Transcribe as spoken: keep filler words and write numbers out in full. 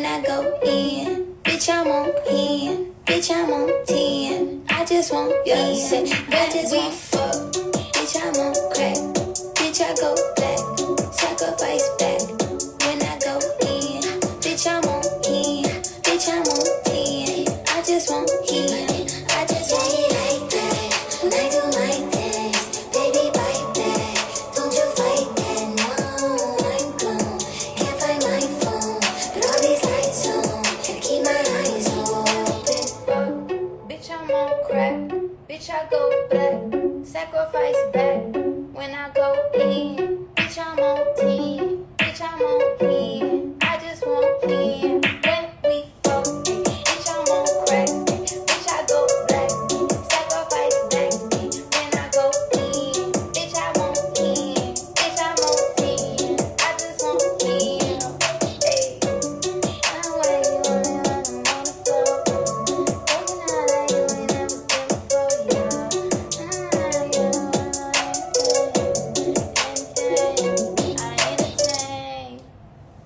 I go in, bitch, I'm on ten. Bitch, I'm on ten. I just want yeah, say, I just want fuck. Bitch, I'm on crack. Bitch, I go black. Sacrifice back. When I go in, bitch, I'm on ten. Bitch, I'm on ten. I just want ten. I just want it like that. When I do like this, baby, bite back. Don't you fight that? No, I'm gone. Can't find my phone, but all these lights on. Gotta keep my eyes open. Bitch, I'm on crack. Bitch, I go black. Sacrifice